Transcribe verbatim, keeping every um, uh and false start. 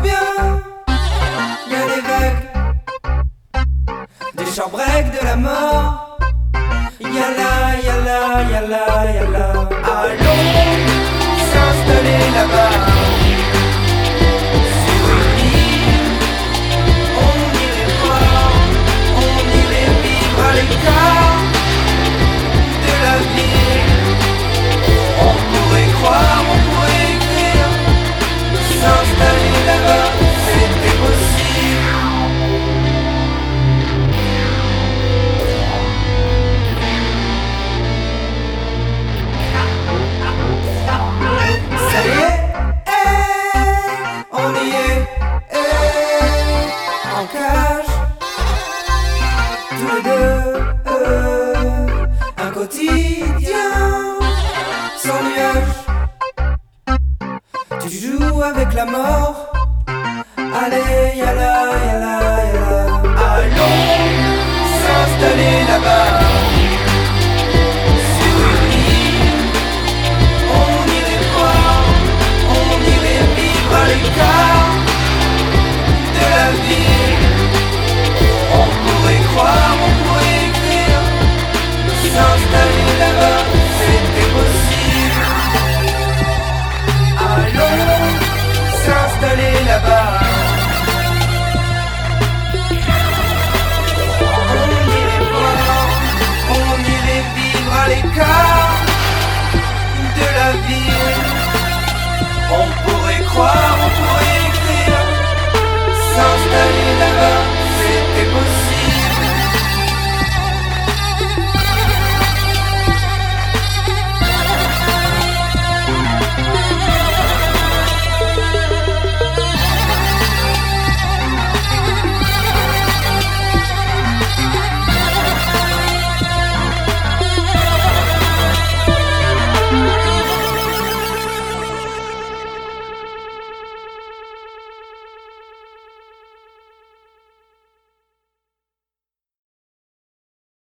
bien. Y a des vagues, des chambrecs de la mort. Yalla, yalla, yalla, yalla. Allons s'installer là-bas. Sur une île, on irait voir, on irait vivre à l'écart de la ville. On pourrait croire, on pourrait écrire, s'installer là-bas, c'était possible. Ça y est, eh, on y est, eh, en cage, tous les deux, euh, un quotidien sans nuage. Tu joues avec la mort, allez, yalla, yalla, yalla. Allons s'installer là-bas.